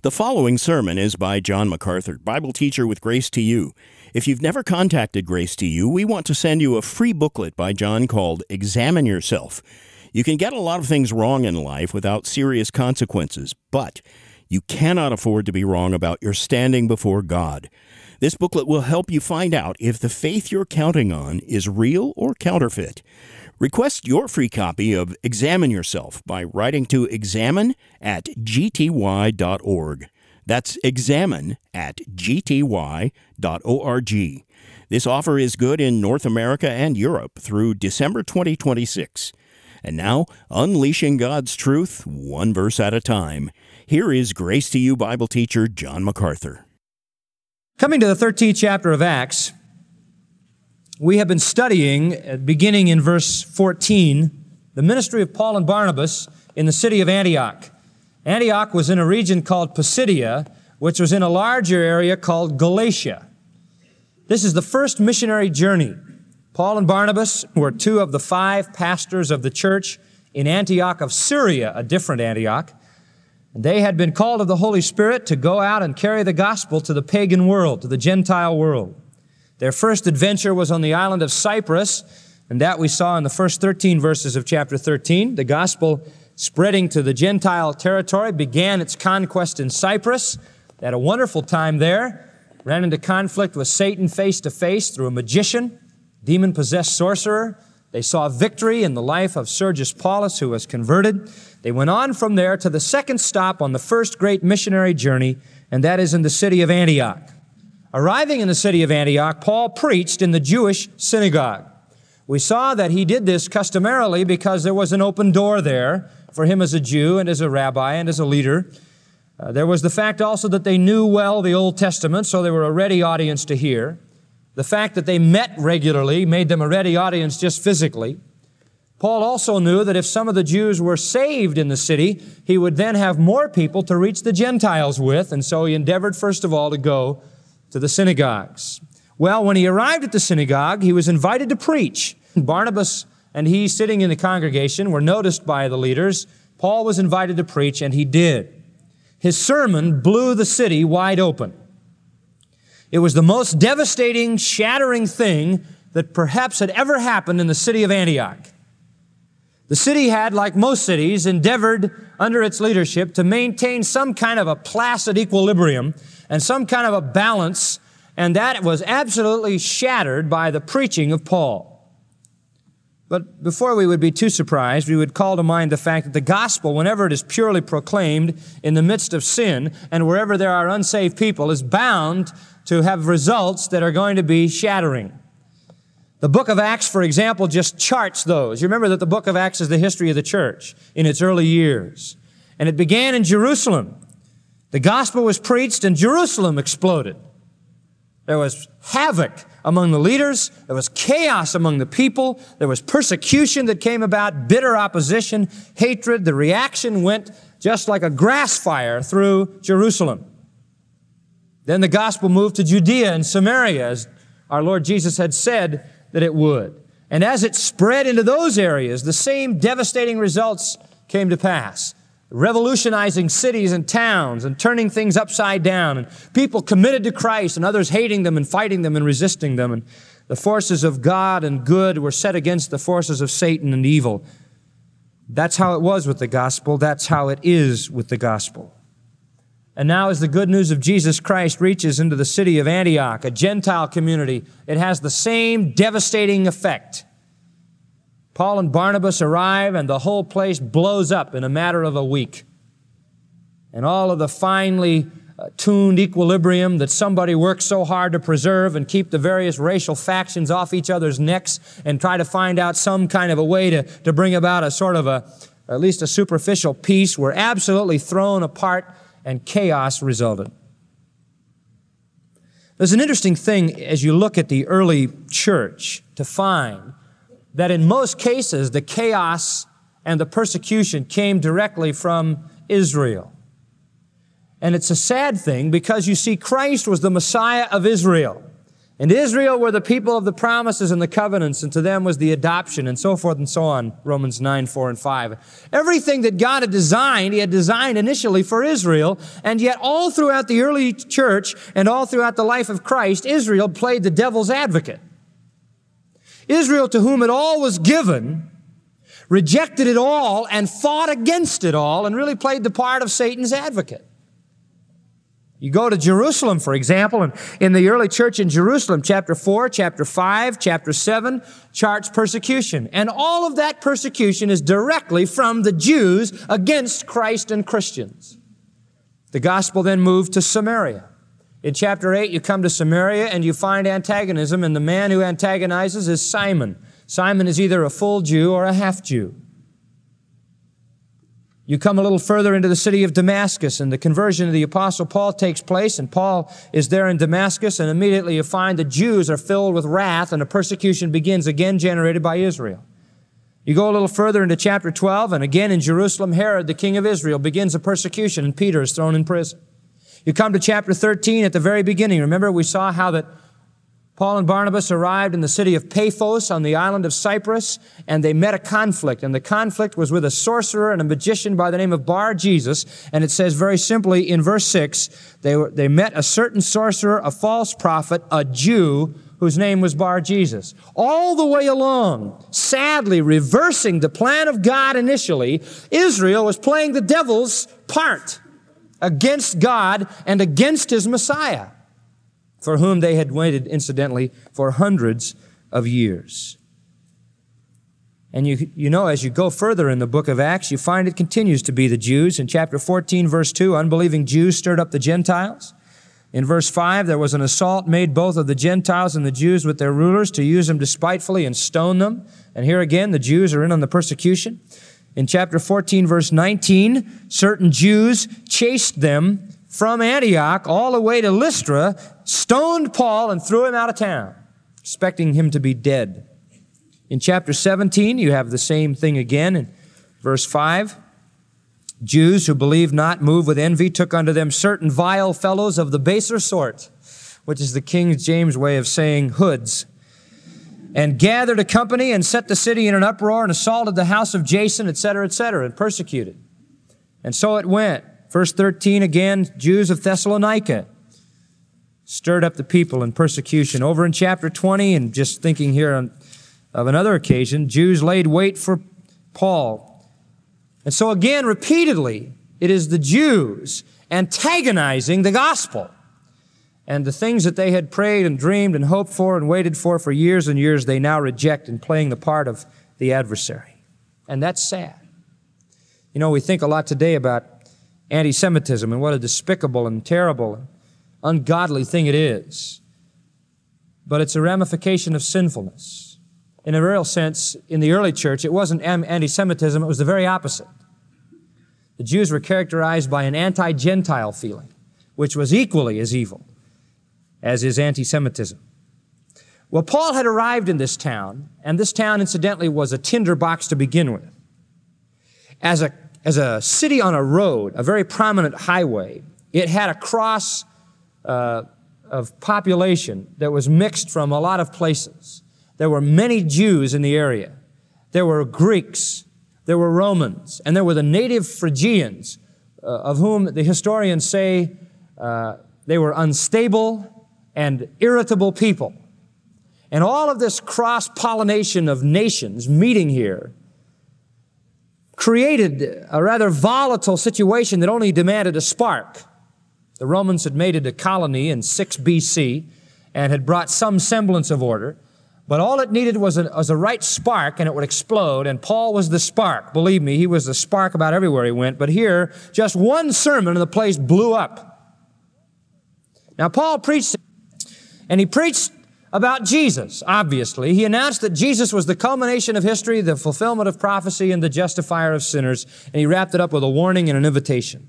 The following sermon is by John MacArthur, Bible teacher with Grace to You. If you've never contacted Grace to You, we want to send you a free booklet by John called Examine Yourself. You can get a lot of things wrong in life without serious consequences, but you cannot afford to be wrong about your standing before God. This booklet will help you find out if the faith you're counting on is real or counterfeit. Request your free copy of Examine Yourself by writing to examine@gty.org. That's examine@gty.org. This offer is good in North America and Europe through December 2026. And now, unleashing God's truth, one verse at a time. Here is Grace to You Bible teacher John MacArthur. Coming to the 13th chapter of Acts, we have been studying, beginning in verse 14, the ministry of Paul and Barnabas in the city of Antioch. Antioch was in a region called Pisidia, which was in a larger area called Galatia. This is the first missionary journey. Paul and Barnabas were two of the 5 pastors of the church in Antioch of Syria, a different Antioch. And they had been called of the Holy Spirit to go out and carry the gospel to the pagan world, to the Gentile world. Their first adventure was on the island of Cyprus, and that we saw in the first 13 verses of chapter 13. The gospel spreading to the Gentile territory began its conquest in Cyprus. They had a wonderful time there, ran into conflict with Satan face to face through a magician, demon-possessed sorcerer. They saw victory in the life of Sergius Paulus, who was converted. They went on from there to the second stop on the first great missionary journey, and that is in the city of Antioch. Arriving in the city of Antioch, Paul preached in the Jewish synagogue. We saw that he did this customarily because there was an open door there for him as a Jew and as a rabbi and as a leader. There was the fact also that they knew well the Old Testament, so they were a ready audience to hear. The fact that they met regularly made them a ready audience just physically. Paul also knew that if some of the Jews were saved in the city, he would then have more people to reach the Gentiles with, and so he endeavored first of all to go to the synagogues. Well, when he arrived at the synagogue, he was invited to preach. Barnabas and he, sitting in the congregation, were noticed by the leaders. Paul was invited to preach, and he did. His sermon blew the city wide open. It was the most devastating, shattering thing that perhaps had ever happened in the city of Antioch. The city had, like most cities, endeavored under its leadership to maintain some kind of a placid equilibrium and some kind of a balance, and that was absolutely shattered by the preaching of Paul. But before we would be too surprised, we would call to mind the fact that the gospel, whenever it is purely proclaimed in the midst of sin and wherever there are unsaved people, is bound to have results that are going to be shattering. The book of Acts, for example, just charts those. You remember that the book of Acts is the history of the church in its early years. And it began in Jerusalem. The gospel was preached and Jerusalem exploded. There was havoc among the leaders. There was chaos among the people. There was persecution that came about, bitter opposition, hatred. The reaction went just like a grass fire through Jerusalem. Then the gospel moved to Judea and Samaria, as our Lord Jesus had said that it would. And as it spread into those areas, the same devastating results came to pass. Revolutionizing cities and towns and turning things upside down, and people committed to Christ and others hating them and fighting them and resisting them. And the forces of God and good were set against the forces of Satan and evil. That's how it was with the gospel. That's how it is with the gospel. And now as the good news of Jesus Christ reaches into the city of Antioch, a Gentile community, it has the same devastating effect. Paul and Barnabas arrive, and the whole place blows up in a matter of a week. And all of the finely tuned equilibrium that somebody works so hard to preserve and keep the various racial factions off each other's necks and try to find out some kind of a way to bring about a sort of at least a superficial peace, were absolutely thrown apart, and chaos resulted. There's an interesting thing as you look at the early church to find that in most cases, the chaos and the persecution came directly from Israel. And it's a sad thing because you see, Christ was the Messiah of Israel. And Israel were the people of the promises and the covenants, and to them was the adoption, and so forth and so on, Romans 9, 4, and 5. Everything that God had designed, He had designed initially for Israel, and yet all throughout the early church and all throughout the life of Christ, Israel played the devil's advocate. Israel, to whom it all was given, rejected it all and fought against it all and really played the part of Satan's advocate. You go to Jerusalem, for example, and in the early church in Jerusalem, chapter 4, chapter 5, chapter 7, charts persecution. And all of that persecution is directly from the Jews against Christ and Christians. The gospel then moved to Samaria. In chapter 8, you come to Samaria and you find antagonism, and the man who antagonizes is Simon. Simon is either a full Jew or a half Jew. You come a little further into the city of Damascus, and the conversion of the Apostle Paul takes place, and Paul is there in Damascus, and immediately you find the Jews are filled with wrath, and a persecution begins again generated by Israel. You go a little further into chapter 12, and again in Jerusalem, Herod, the king of Israel, begins a persecution, and Peter is thrown in prison. You come to chapter 13 at the very beginning. Remember, we saw how that Paul and Barnabas arrived in the city of Paphos on the island of Cyprus, and they met a conflict. And the conflict was with a sorcerer and a magician by the name of Bar-Jesus. And it says very simply in verse 6, they met a certain sorcerer, a false prophet, a Jew, whose name was Bar-Jesus. All the way along, sadly reversing the plan of God initially, Israel was playing the devil's part against God and against His Messiah, for whom they had waited, incidentally, for hundreds of years. And you know, as you go further in the book of Acts, you find it continues to be the Jews. In chapter 14, verse 2, unbelieving Jews stirred up the Gentiles. In verse 5, there was an assault made both of the Gentiles and the Jews with their rulers to use them despitefully and stone them. And here again, the Jews are in on the persecution. In chapter 14, verse 19, certain Jews chased them from Antioch all the way to Lystra, stoned Paul, and threw him out of town, expecting him to be dead. In chapter 17, you have the same thing again. In verse 5, Jews who believed not, moved with envy, took unto them certain vile fellows of the baser sort, which is the King James way of saying hoods, and gathered a company and set the city in an uproar and assaulted the house of Jason, etc., and persecuted. And so it went. Verse 13 again, Jews of Thessalonica stirred up the people in persecution. Over in chapter 20, and just thinking here of another occasion, Jews laid wait for Paul. And so again, repeatedly, it is the Jews antagonizing the gospel. And the things that they had prayed and dreamed and hoped for and waited for years and years, they now reject in playing the part of the adversary. And that's sad. You know, we think a lot today about anti-Semitism and what a despicable and terrible and ungodly thing it is. But it's a ramification of sinfulness. In a real sense, in the early church, it wasn't anti-Semitism, it was the very opposite. The Jews were characterized by an anti-Gentile feeling, which was equally as evil as is anti-Semitism. Well, Paul had arrived in this town, and this town, incidentally, was a tinderbox to begin with. As a city on a road, a very prominent highway, it had a cross of population that was mixed from a lot of places. There were many Jews in the area. There were Greeks, there were Romans, and there were the native Phrygians, of whom the historians say they were unstable and irritable people. And all of this cross-pollination of nations meeting here created a rather volatile situation that only demanded a spark. The Romans had made it a colony in 6 BC and had brought some semblance of order, but all it needed was a right spark and it would explode, and Paul was the spark. Believe me, he was the spark about everywhere he went, but here, just one sermon and the place blew up. Now, Paul preached, and he preached about Jesus, obviously. He announced that Jesus was the culmination of history, the fulfillment of prophecy, and the justifier of sinners. And he wrapped it up with a warning and an invitation.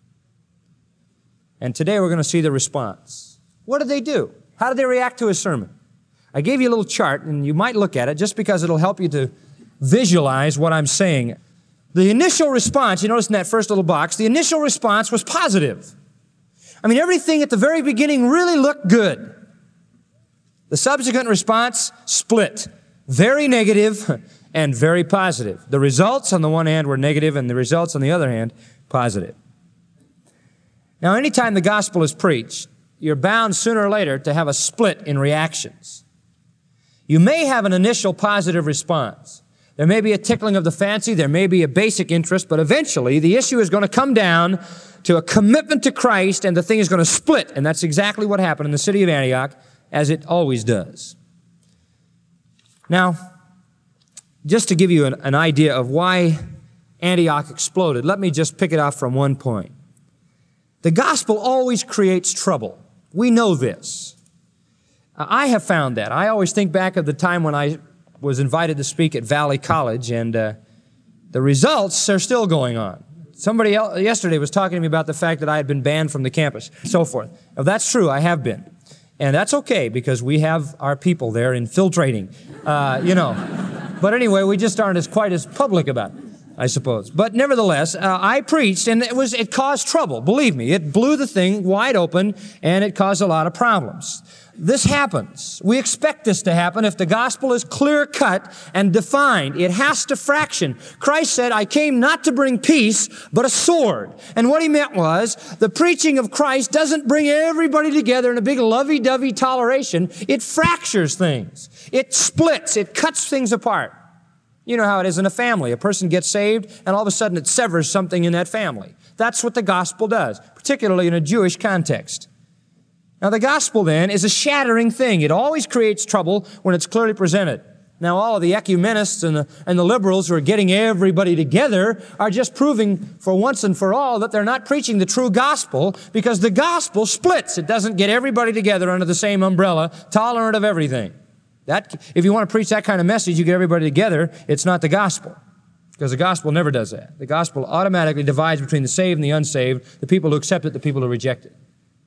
And today we're going to see the response. What did they do? How did they react to his sermon? I gave you a little chart, and you might look at it just because it'll help you to visualize what I'm saying. The initial response, you notice in that first little box, the initial response was positive. I mean, everything at the very beginning really looked good. The subsequent response, split. Very negative and very positive. The results on the one hand were negative, and the results on the other hand, positive. Now, anytime the gospel is preached, you're bound sooner or later to have a split in reactions. You may have an initial positive response. There may be a tickling of the fancy, there may be a basic interest, but eventually the issue is going to come down to a commitment to Christ, and the thing is going to split. And that's exactly what happened in the city of Antioch, as it always does. Now, just to give you an idea of why Antioch exploded, let me just pick it off from one point. The gospel always creates trouble. We know this. I have found that. I always think back of the time when I was invited to speak at Valley College, and the results are still going on. Somebody else yesterday was talking to me about the fact that I had been banned from the campus, and so forth. Now, that's true, I have been. And that's okay, because we have our people there infiltrating, But anyway, we just aren't quite as public about it, I suppose. But nevertheless, I preached, and it caused trouble. Believe me, it blew the thing wide open, and it caused a lot of problems. This happens. We expect this to happen if the gospel is clear-cut and defined. It has to fraction. Christ said, I came not to bring peace, but a sword. And what he meant was, the preaching of Christ doesn't bring everybody together in a big lovey-dovey toleration. It fractures things. It splits. It cuts things apart. You know how it is in a family. A person gets saved, and all of a sudden it severs something in that family. That's what the gospel does, particularly in a Jewish context. Now, the gospel, then, is a shattering thing. It always creates trouble when it's clearly presented. Now, all of the ecumenists and the liberals who are getting everybody together are just proving for once and for all that they're not preaching the true gospel, because the gospel splits. It doesn't get everybody together under the same umbrella, tolerant of everything. If you want to preach that kind of message, you get everybody together, it's not the gospel. Because the gospel never does that. The gospel automatically divides between the saved and the unsaved, the people who accept it, the people who reject it.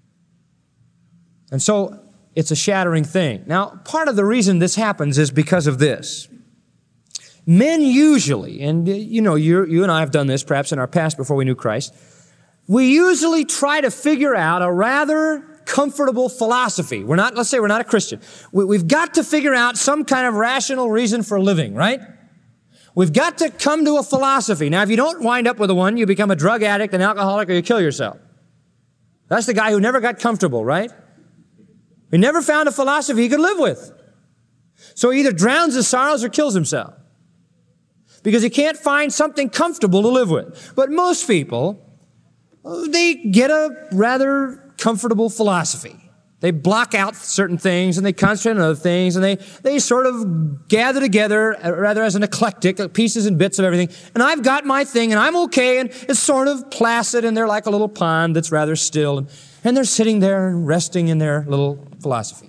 And so, it's a shattering thing. Now, part of the reason this happens is because of this. Men usually, and you and I have done this perhaps in our past before we knew Christ, we usually try to figure out a rather comfortable philosophy. Let's say we're not a Christian. We've got to figure out some kind of rational reason for living, right? We've got to come to a philosophy. Now, if you don't wind up with one, you become a drug addict, an alcoholic, or you kill yourself. That's the guy who never got comfortable, right? He never found a philosophy he could live with. So he either drowns his sorrows or kills himself, because he can't find something comfortable to live with. But most people, they get a rather comfortable philosophy. They block out certain things and they concentrate on other things, and they sort of gather together rather as an eclectic, pieces and bits of everything. And I've got my thing and I'm okay, and it's sort of placid, and they're like a little pond that's rather still. And they're sitting there and resting in their little philosophy.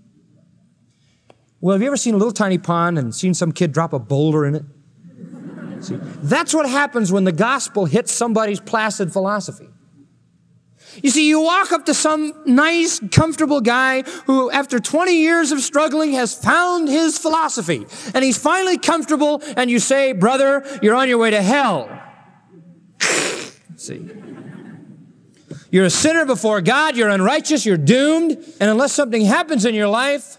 Well, have you ever seen a little tiny pond and seen some kid drop a boulder in it? See, that's what happens when the gospel hits somebody's placid philosophy. You see, you walk up to some nice, comfortable guy who, after 20 years of struggling, has found his philosophy. And he's finally comfortable, and you say, brother, you're on your way to hell. See? You're a sinner before God, you're unrighteous, you're doomed, and unless something happens in your life,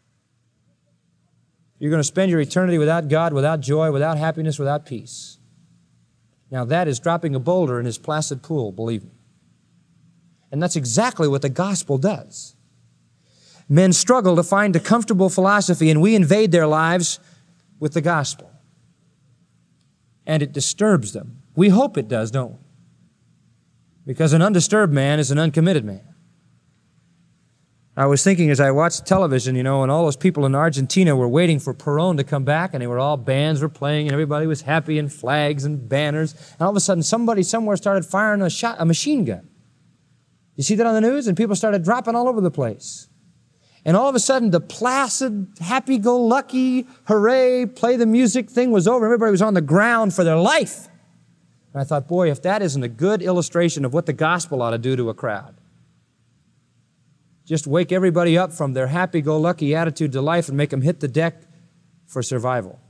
you're going to spend your eternity without God, without joy, without happiness, without peace. Now, that is dropping a boulder in his placid pool, believe me. And that's exactly what the gospel does. Men struggle to find a comfortable philosophy, and we invade their lives with the gospel. And it disturbs them. We hope it does, don't we? Because an undisturbed man is an uncommitted man. I was thinking as I watched television, and all those people in Argentina were waiting for Perón to come back, and bands were playing, and everybody was happy, and flags and banners. And all of a sudden, somebody somewhere started firing a machine gun. You see that on the news? And people started dropping all over the place. And all of a sudden, the placid, happy-go-lucky, hooray, play the music thing was over. Everybody was on the ground for their life. And I thought, boy, if that isn't a good illustration of what the gospel ought to do to a crowd. Just wake everybody up from their happy-go-lucky attitude to life and make them hit the deck for survival.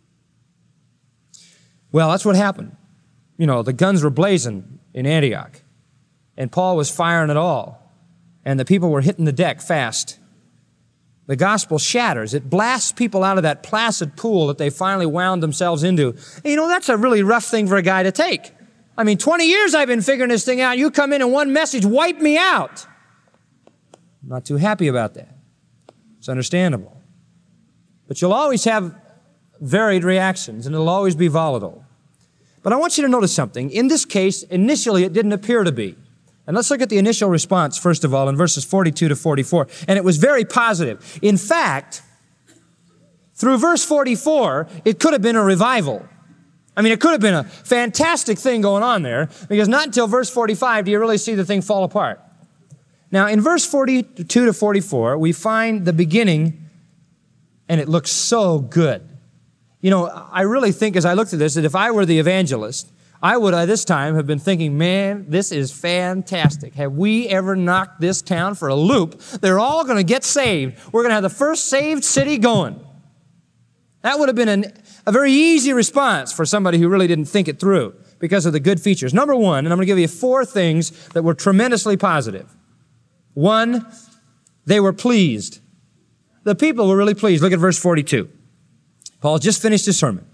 Well, that's what happened. The guns were blazing in Antioch. And Paul was firing it all. And the people were hitting the deck fast. The gospel shatters. It blasts people out of that placid pool that they finally wound themselves into. And you know, that's a really rough thing for a guy to take. I mean, 20 years I've been figuring this thing out. You come in and one message wiped me out. I'm not too happy about that. It's understandable. But you'll always have varied reactions, and it'll always be volatile. But I want you to notice something. In this case, initially it didn't appear to be. And let's look at the initial response, first of all, in verses 42 to 44. And it was very positive. In fact, through verse 44, it could have been a revival. I mean, it could have been a fantastic thing going on there, because not until verse 45 do you really see the thing fall apart. Now, in verse 42 to 44, we find the beginning, and it looks so good. You know, I really think as I looked at this, that if I were the evangelist, I would at this time have been thinking, man, this is fantastic. Have we ever knocked this town for a loop? They're all going to get saved. We're going to have the first saved city going. That would have been a very easy response for somebody who really didn't think it through because of the good features. Number one, and I'm going to give you 4 things that were tremendously positive. 1, they were pleased. The people were really pleased. Look at verse 42. Paul just finished his sermon.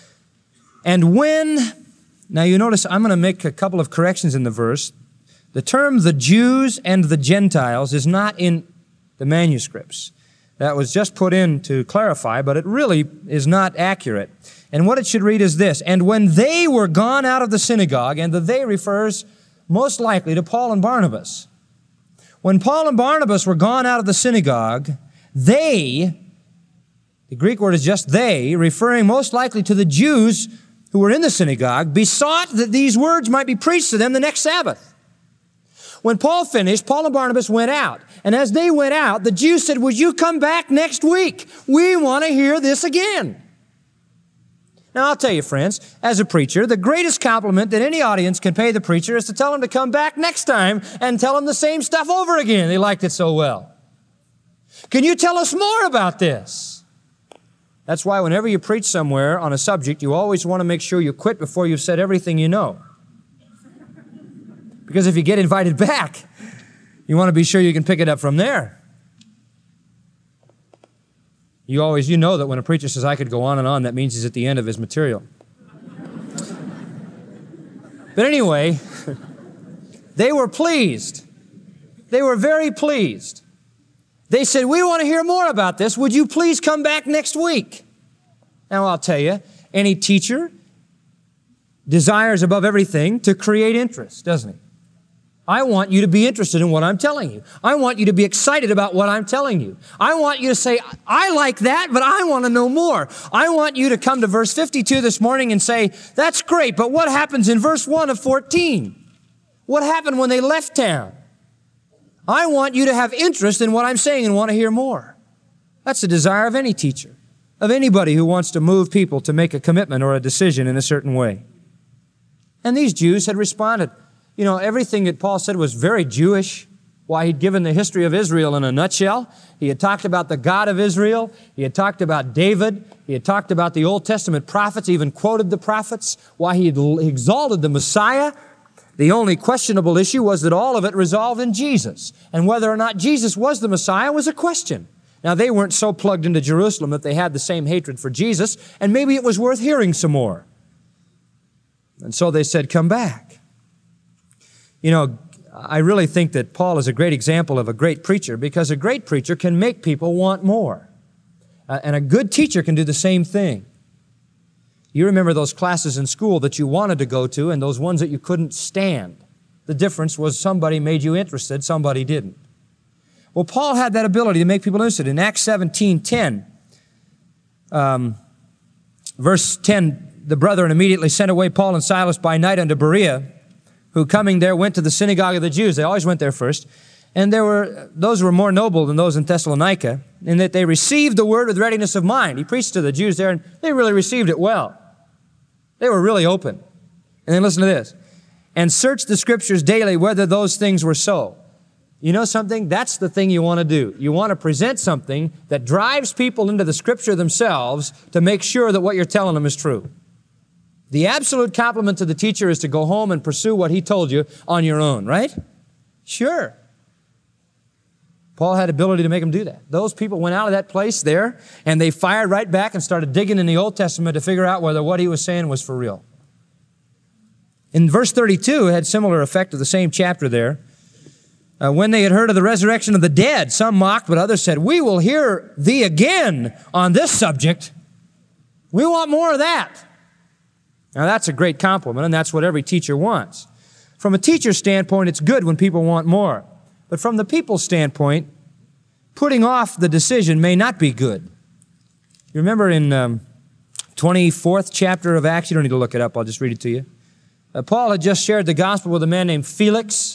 And when... Now you notice I'm going to make a couple of corrections in the verse. The term the Jews and the Gentiles is not in the manuscripts. That was just put in to clarify, but it really is not accurate. And what it should read is this: and when they were gone out of the synagogue, and the they refers most likely to Paul and Barnabas. When Paul and Barnabas were gone out of the synagogue, they, the Greek word is just they, referring most likely to the Jews who were in the synagogue, besought that these words might be preached to them the next Sabbath. When Paul finished, Paul and Barnabas went out. And as they went out, the Jews said, would you come back next week? We want to hear this again. Now, I'll tell you, friends, as a preacher, the greatest compliment that any audience can pay the preacher is to tell him to come back next time and tell him the same stuff over again. They liked it so well. Can you tell us more about this? That's why whenever you preach somewhere on a subject, you always want to make sure you quit before you've said everything you know. Because if you get invited back, you want to be sure you can pick it up from there. You know that when a preacher says, I could go on, that means he's at the end of his material. But anyway, they were pleased. They were very pleased. They said, we want to hear more about this. Would you please come back next week? Now, I'll tell you, any teacher desires above everything to create interest, doesn't he? I want you to be interested in what I'm telling you. I want you to be excited about what I'm telling you. I want you to say, I like that, but I want to know more. I want you to come to verse 52 this morning and say, that's great, but what happens in verse 1 of 14? What happened when they left town? I want you to have interest in what I'm saying and want to hear more. That's the desire of any teacher, of anybody who wants to move people to make a commitment or a decision in a certain way. And these Jews had responded. You know, everything that Paul said was very Jewish. Why, he'd given the history of Israel in a nutshell. He had talked about the God of Israel. He had talked about David. He had talked about the Old Testament prophets, even quoted the prophets. Why, he had exalted the Messiah. The only questionable issue was that all of it resolved in Jesus. And whether or not Jesus was the Messiah was a question. Now, they weren't so plugged into Jerusalem that they had the same hatred for Jesus, and maybe it was worth hearing some more. And so they said, come back. You know, I really think that Paul is a great example of a great preacher, because a great preacher can make people want more. And a good teacher can do the same thing. You remember those classes in school that you wanted to go to and those ones that you couldn't stand. The difference was somebody made you interested, somebody didn't. Well, Paul had that ability to make people interested. In Acts 17:10, verse 10, the brethren immediately sent away Paul and Silas by night unto Berea, who coming there went to the synagogue of the Jews. They always went there first. And those were more noble than those in Thessalonica, in that they received the word with readiness of mind. He preached to the Jews there, and they really received it well. They were really open. And then listen to this. And searched the Scriptures daily whether those things were so. You know something? That's the thing you want to do. You want to present something that drives people into the Scripture themselves to make sure that what you're telling them is true. The absolute compliment to the teacher is to go home and pursue what he told you on your own, right? Sure. Paul had ability to make them do that. Those people went out of that place there, and they fired right back and started digging in the Old Testament to figure out whether what he was saying was for real. In verse 32, it had similar effect of the same chapter there. When they had heard of the resurrection of the dead, some mocked, but others said, "We will hear thee again on this subject. We want more of that." Now that's a great compliment, and that's what every teacher wants. From a teacher's standpoint, it's good when people want more. But from the people's standpoint, putting off the decision may not be good. You remember in 24th chapter of Acts, you don't need to look it up, I'll just read it to you. Paul had just shared the gospel with a man named Felix.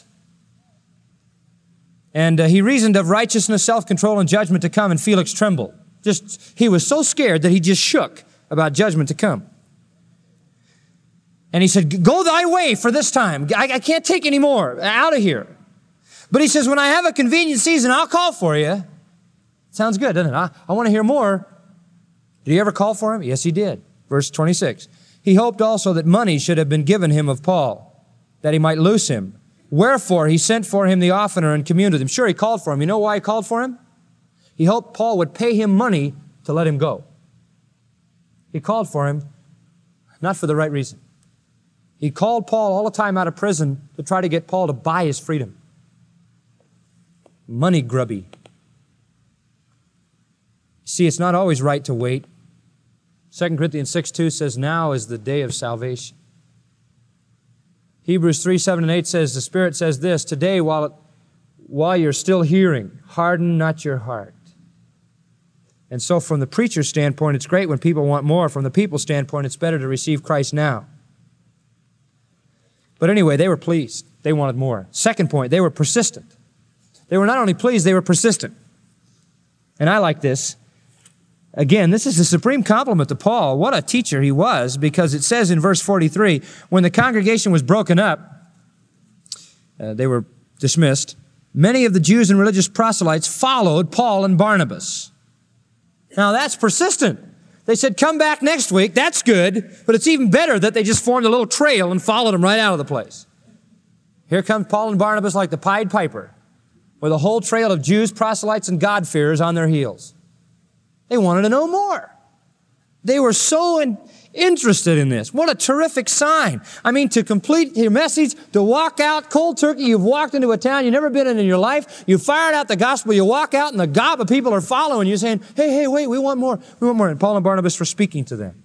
And he reasoned of righteousness, self-control, and judgment to come, and Felix trembled. He was so scared that he just shook about judgment to come. And he said, "Go thy way for this time. I can't take any more. Out of here." But he says, "When I have a convenient season, I'll call for you." Sounds good, doesn't it? I want to hear more. Did he ever call for him? Yes, he did. Verse 26. He hoped also that money should have been given him of Paul, that he might loose him. Wherefore he sent for him the oftener and communed with him. Sure, he called for him. You know why he called for him? He hoped Paul would pay him money to let him go. He called for him not for the right reason. He called Paul all the time out of prison to try to get Paul to buy his freedom. Money grubby. See, it's not always right to wait. 2 Corinthians 6:2 says, "Now is the day of salvation." Hebrews 3:7-8 says, the Spirit says this, "Today, while you're still hearing, harden not your heart." And so from the preacher's standpoint, it's great when people want more. From the people's standpoint, it's better to receive Christ now. But anyway, they were pleased. They wanted more. Second point, they were persistent. They were not only pleased, they were persistent. And I like this. Again, this is a supreme compliment to Paul. What a teacher he was, because it says in verse 43, when the congregation was broken up, they were dismissed, many of the Jews and religious proselytes followed Paul and Barnabas. Now that's persistent. They said, "Come back next week." That's good, but it's even better that they just formed a little trail and followed them right out of the place. Here comes Paul and Barnabas like the Pied Piper, with a whole trail of Jews, proselytes, and God-fearers on their heels. They wanted to know more. They were so interested in this. What a terrific sign. I mean, to complete your message, to walk out cold turkey, you've walked into a town you've never been in your life, you fired out the gospel, you walk out and the gob of people are following you saying, hey, wait, we want more, we want more. And Paul and Barnabas were speaking to them.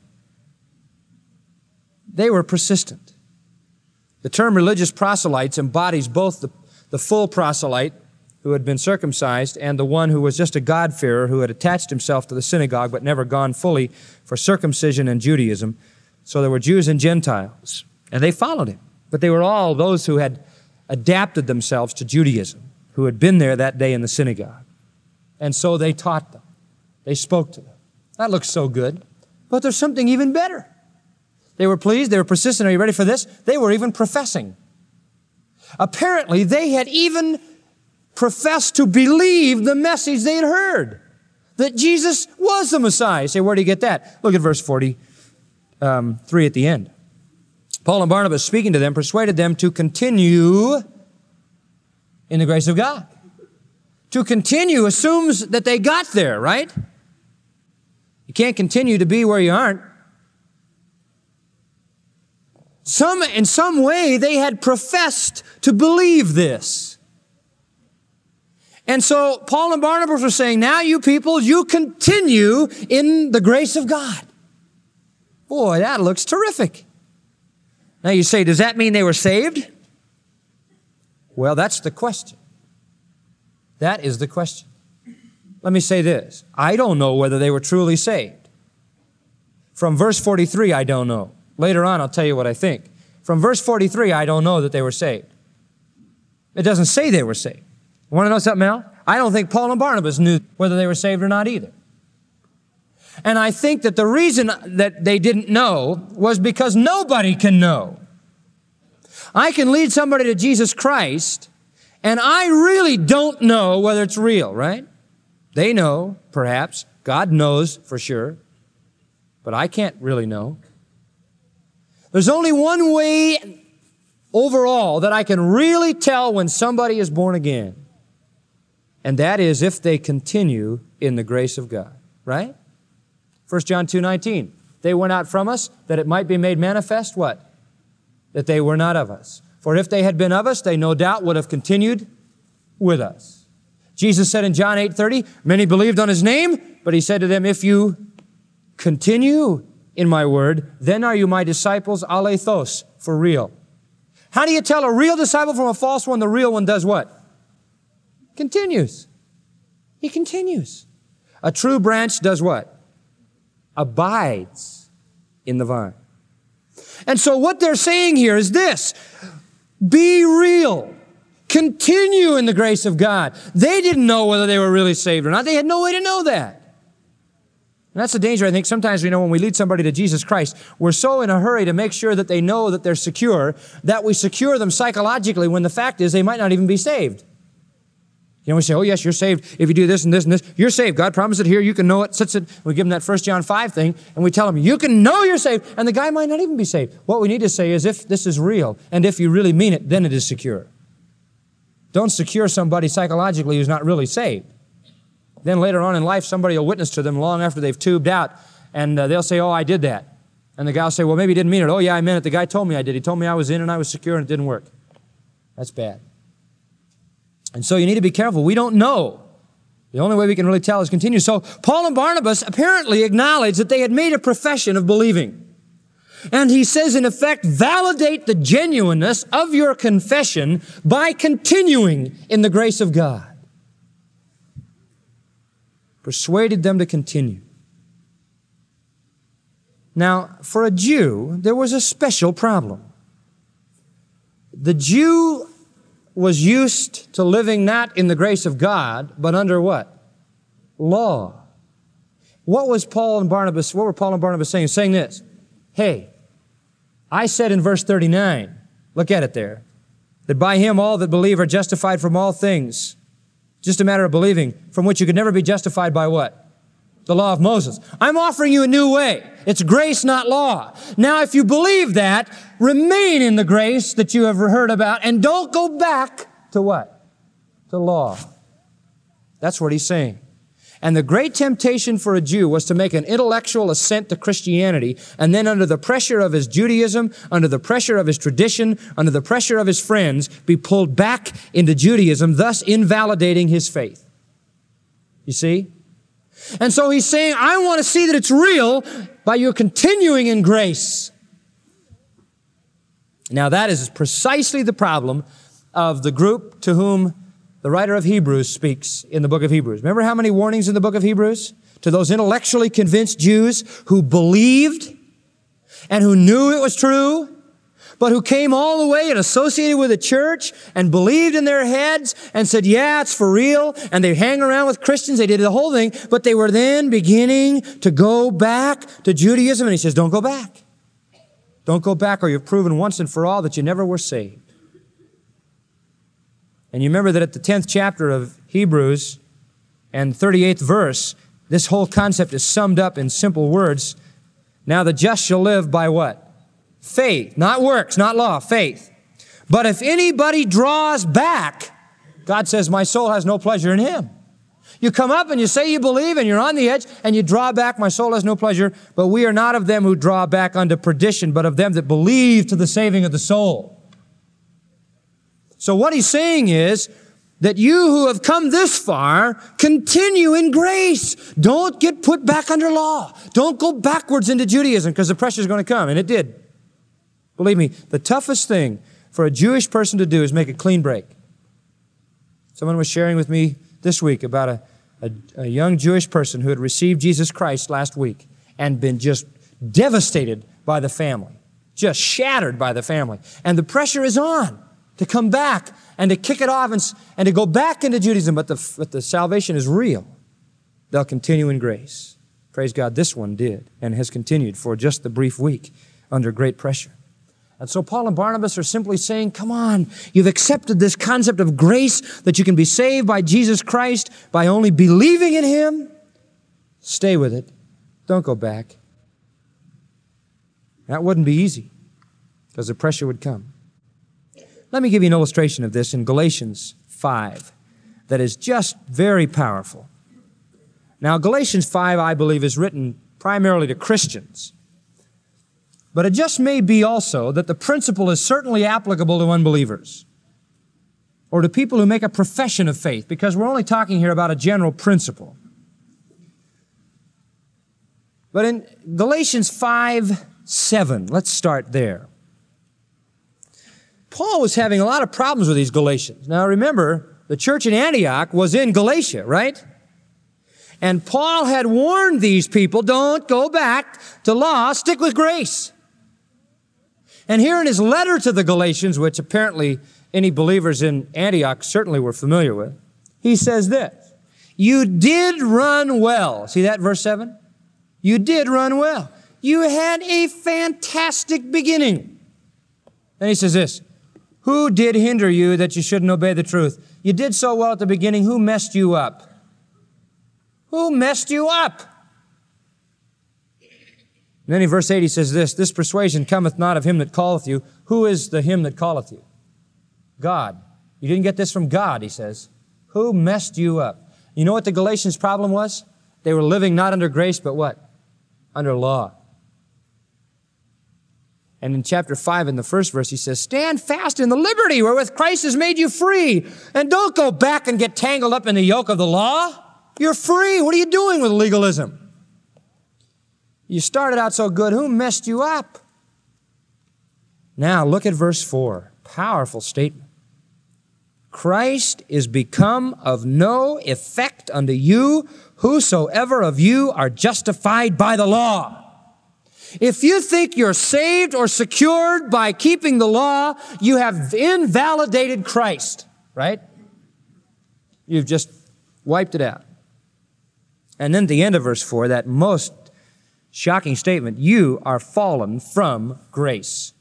They were persistent. The term religious proselytes embodies both the full proselyte who had been circumcised and the one who was just a God-fearer who had attached himself to the synagogue but never gone fully for circumcision and Judaism. So there were Jews and Gentiles, and they followed him. But they were all those who had adapted themselves to Judaism, who had been there that day in the synagogue. And so they taught them. They spoke to them. That looks so good. But there's something even better. They were pleased. They were persistent. Are you ready for this? They were even professing. Apparently, they had even professed to believe the message they had heard, that Jesus was the Messiah. You say, where do you get that? Look at verse 43 at the end. Paul and Barnabas, speaking to them, persuaded them to continue in the grace of God. To continue assumes that they got there, right? You can't continue to be where you aren't. In some way, they had professed to believe this. And so Paul and Barnabas were saying, now you people, you continue in the grace of God. Boy, that looks terrific. Now you say, does that mean they were saved? Well, that's the question. That is the question. Let me say this. I don't know whether they were truly saved. From verse 43, I don't know. Later on, I'll tell you what I think. From verse 43, I don't know that they were saved. It doesn't say they were saved. You want to know something else? I don't think Paul and Barnabas knew whether they were saved or not either. And I think that the reason that they didn't know was because nobody can know. I can lead somebody to Jesus Christ, and I really don't know whether it's real, right? They know, perhaps. God knows for sure. But I can't really know. There's only one way overall that I can really tell when somebody is born again. And that is if they continue in the grace of God. Right? 1 John 2:19. They went out from us that it might be made manifest, what? That they were not of us. For if they had been of us, they no doubt would have continued with us. Jesus said in John 8:30, many believed on His name, but He said to them, if you continue in my word, then are you my disciples, alethos, for real. How do you tell a real disciple from a false one? The real one does what? Continues. He continues. A true branch does what? Abides in the vine. And so what they're saying here is this: be real. Continue in the grace of God. They didn't know whether they were really saved or not. They had no way to know that. And that's the danger, I think, sometimes, when we lead somebody to Jesus Christ, we're so in a hurry to make sure that they know that they're secure, that we secure them psychologically when the fact is they might not even be saved. We say, oh yes, you're saved if you do this and this and this. You're saved. God promised it here. You can know it. Sits it. We give them that 1 John 5 thing, and we tell them, you can know you're saved. And the guy might not even be saved. What we need to say is, if this is real, and if you really mean it, then it is secure. Don't secure somebody psychologically who's not really saved. Then later on in life, somebody will witness to them long after they've tubed out, and they'll say, oh, I did that. And the guy will say, well, maybe he didn't mean it. Oh, yeah, I meant it. The guy told me I did. He told me I was in and I was secure and it didn't work. That's bad. And so you need to be careful. We don't know. The only way we can really tell is continue. So Paul and Barnabas apparently acknowledged that they had made a profession of believing. And he says, in effect, validate the genuineness of your confession by continuing in the grace of God. Persuaded them to continue. Now, for a Jew, there was a special problem. The Jew was used to living not in the grace of God, but under what? Law. What were Paul and Barnabas saying? Saying this: hey, I said in verse 39, look at it there, that by Him all that believe are justified from all things. Just a matter of believing, from which you could never be justified by what? The law of Moses. I'm offering you a new way. It's grace, not law. Now, if you believe that, remain in the grace that you have heard about, and don't go back to what? To law. That's what he's saying. And the great temptation for a Jew was to make an intellectual assent to Christianity, and then under the pressure of his Judaism, under the pressure of his tradition, under the pressure of his friends, be pulled back into Judaism, thus invalidating his faith. You see? And so he's saying, I want to see that it's real by your continuing in grace. Now that is precisely the problem of the group to whom the writer of Hebrews speaks in the book of Hebrews. Remember how many warnings in the book of Hebrews? To those intellectually convinced Jews who believed and who knew it was true, but who came all the way and associated with the church and believed in their heads and said, yeah, it's for real. And they hang around with Christians. They did the whole thing, but they were then beginning to go back to Judaism. And he says, don't go back. Don't go back, or you've proven once and for all that you never were saved. And you remember that at the 10th chapter of Hebrews and 38th verse, this whole concept is summed up in simple words. Now the just shall live by what? Faith. Not works, not law, faith. But if anybody draws back, God says, my soul has no pleasure in him. You come up and you say you believe and you're on the edge and you draw back, my soul has no pleasure. But we are not of them who draw back unto perdition, but of them that believe to the saving of the soul. So what he's saying is that you who have come this far, continue in grace. Don't get put back under law. Don't go backwards into Judaism, because the pressure is going to come, and it did. Believe me, the toughest thing for a Jewish person to do is make a clean break. Someone was sharing with me this week about a young Jewish person who had received Jesus Christ last week and been just devastated by the family, just shattered by the family. And the pressure is on to come back and to kick it off and to go back into Judaism, but the salvation is real. They'll continue in grace. Praise God, this one did and has continued for just the brief week under great pressure. And so Paul and Barnabas are simply saying, come on, you've accepted this concept of grace, that you can be saved by Jesus Christ by only believing in Him. Stay with it. Don't go back. That wouldn't be easy, because the pressure would come. Let me give you an illustration of this in Galatians 5. that is just very powerful. Now, Galatians 5, I believe, is written primarily to Christians. But it just may be also that the principle is certainly applicable to unbelievers or to people who make a profession of faith, because we're only talking here about a general principle. But in Galatians 5:7, let's start there. Paul was having a lot of problems with these Galatians. Now remember, the church in Antioch was in Galatia, right? And Paul had warned these people, don't go back to law, stick with grace. And here in his letter to the Galatians, which apparently any believers in Antioch certainly were familiar with, he says this, you did run well. See that, verse 7? You did run well. You had a fantastic beginning. Then he says this, who did hinder you that you shouldn't obey the truth? You did so well at the beginning. Who messed you up? Who messed you up? And then in verse 8 he says this persuasion cometh not of him that calleth you. Who is the him that calleth you? God. You didn't get this from God, he says. Who messed you up? You know what the Galatians' problem was? They were living not under grace, but what? Under law. And in chapter 5, in the first verse, he says, stand fast in the liberty wherewith Christ has made you free. And don't go back and get tangled up in the yoke of the law. You're free. What are you doing with legalism? You started out so good. Who messed you up? Now, look at verse 4. Powerful statement. Christ is become of no effect unto you, whosoever of you are justified by the law. If you think you're saved or secured by keeping the law, you have invalidated Christ, right? You've just wiped it out. And then at the end of verse 4, that most shocking statement, you are fallen from grace.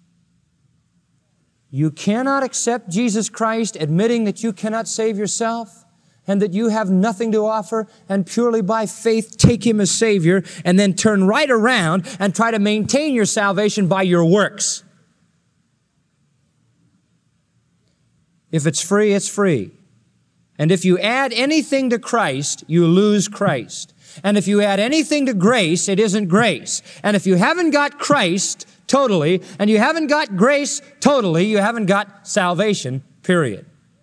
You cannot accept Jesus Christ, admitting that you cannot save yourself and that you have nothing to offer, and purely by faith take Him as Savior, and then turn right around and try to maintain your salvation by your works. If it's free, it's free. And if you add anything to Christ, you lose Christ. And if you add anything to grace, it isn't grace. And if you haven't got Christ totally, and you haven't got grace totally, you haven't got salvation, period.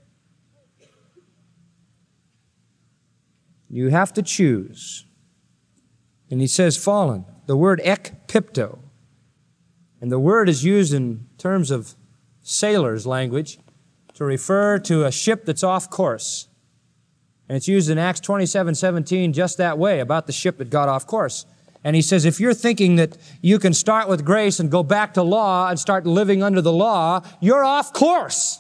You have to choose. And he says fallen. The word ekpipto. And the word is used in terms of sailors' language to refer to a ship that's off course. And it's used in Acts 27:17 just that way, about the ship that got off course. And he says, if you're thinking that you can start with grace and go back to law and start living under the law, you're off course.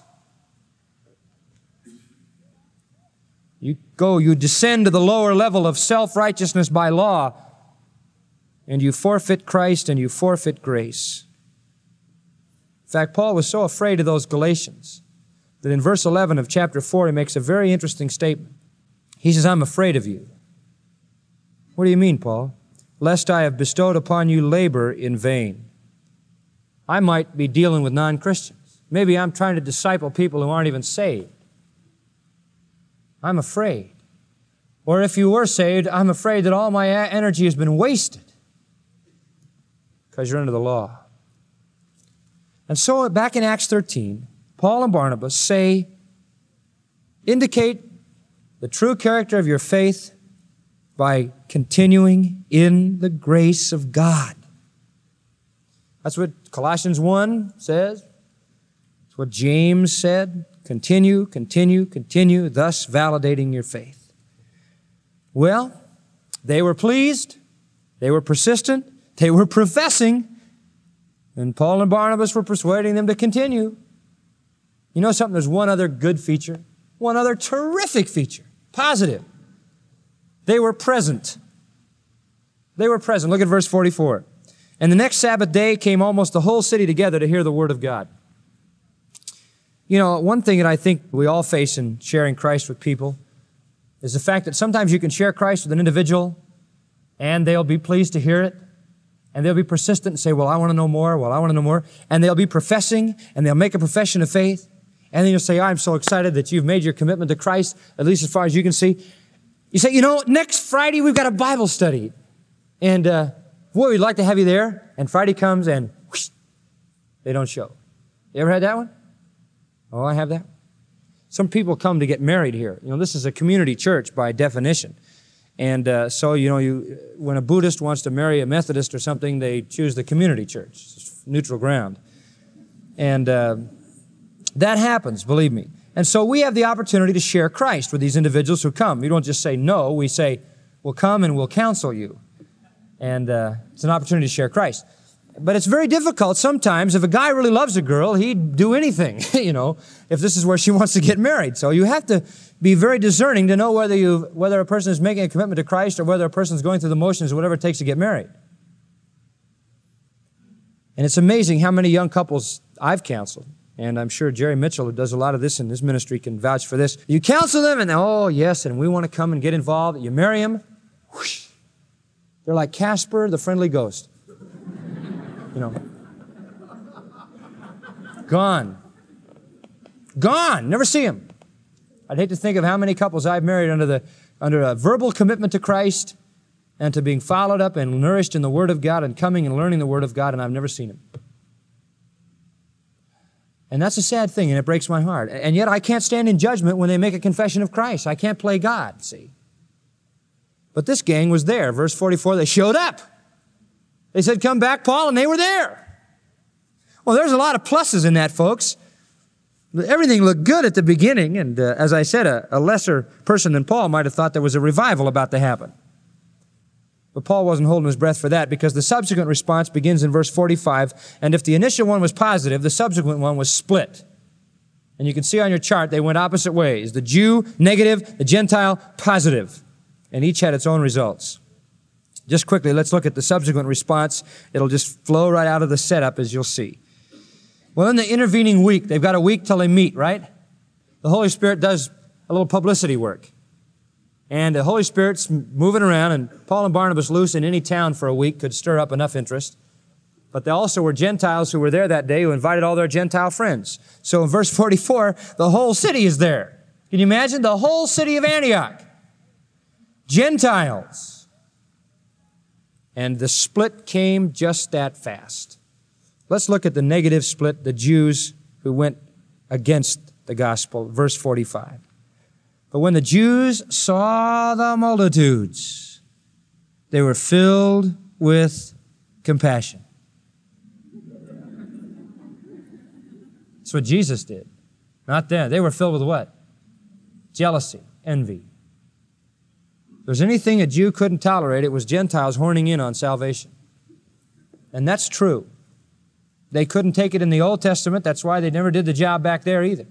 You descend to the lower level of self-righteousness by law, and you forfeit Christ and you forfeit grace. In fact, Paul was so afraid of those Galatians that in verse 11 of chapter 4, he makes a very interesting statement. He says, I'm afraid of you. What do you mean, Paul? Lest I have bestowed upon you labor in vain. I might be dealing with non-Christians. Maybe I'm trying to disciple people who aren't even saved. I'm afraid. Or if you were saved, I'm afraid that all my energy has been wasted because you're under the law. And so back in Acts 13, Paul and Barnabas indicate the true character of your faith by continuing in the grace of God. That's what Colossians 1 says. That's what James said. Continue, continue, continue, thus validating your faith. Well, they were pleased. They were persistent. They were professing. And Paul and Barnabas were persuading them to continue. You know something? There's one other good feature. One other terrific feature. Positive. They were present. They were present. Look at verse 44. And the next Sabbath day came almost the whole city together to hear the word of God. You know, one thing that I think we all face in sharing Christ with people is the fact that sometimes you can share Christ with an individual and they'll be pleased to hear it and they'll be persistent and say, well, I want to know more, and they'll be professing and they'll make a profession of faith. And then you'll say, I'm so excited that you've made your commitment to Christ, at least as far as you can see. You say, next Friday we've got a Bible study. And boy, we'd like to have you there. And Friday comes and whoosh, they don't show. You ever had that one? Oh, I have that. Some people come to get married here. This is a community church by definition. And so, when a Buddhist wants to marry a Methodist or something, they choose the community church. It's neutral ground. And that happens, believe me. And so we have the opportunity to share Christ with these individuals who come. We don't just say no. We say, we'll come and we'll counsel you. And it's an opportunity to share Christ. But it's very difficult sometimes. If a guy really loves a girl, he'd do anything, if this is where she wants to get married. So you have to be very discerning to know whether a person is making a commitment to Christ or whether a person is going through the motions or whatever it takes to get married. And it's amazing how many young couples I've counseled. And I'm sure Jerry Mitchell, who does a lot of this in his ministry, can vouch for this. You counsel them and, oh, yes, and we want to come and get involved. You marry them. Whoosh, they're like Casper, the friendly ghost. Gone. Gone. Never see him. I'd hate to think of how many couples I've married under a verbal commitment to Christ and to being followed up and nourished in the Word of God and coming and learning the Word of God, and I've never seen him. And that's a sad thing, and it breaks my heart. And yet I can't stand in judgment when they make a confession of Christ. I can't play God, see. But this gang was there. Verse 44, they showed up. They said, come back, Paul, and they were there. Well, there's a lot of pluses in that, folks. Everything looked good at the beginning, and as I said, a lesser person than Paul might have thought there was a revival about to happen. But Paul wasn't holding his breath for that, because the subsequent response begins in verse 45, and if the initial one was positive, the subsequent one was split. And you can see on your chart, they went opposite ways. The Jew, negative, the Gentile, positive. And each had its own results. Just quickly, let's look at the subsequent response. It'll just flow right out of the setup, as you'll see. Well, in the intervening week, they've got a week till they meet, right? The Holy Spirit does a little publicity work. And the Holy Spirit's moving around, and Paul and Barnabas loose in any town for a week could stir up enough interest. But there also were Gentiles who were there that day who invited all their Gentile friends. So in verse 44, the whole city is there. Can you imagine? The whole city of Antioch. Gentiles. And the split came just that fast. Let's look at the negative split, the Jews who went against the gospel. Verse 45. But when the Jews saw the multitudes, they were filled with compassion. That's what Jesus did. Not them. They were filled with what? Jealousy, envy. If there's anything a Jew couldn't tolerate, it was Gentiles horning in on salvation. And that's true. They couldn't take it in the Old Testament. That's why they never did the job back there either.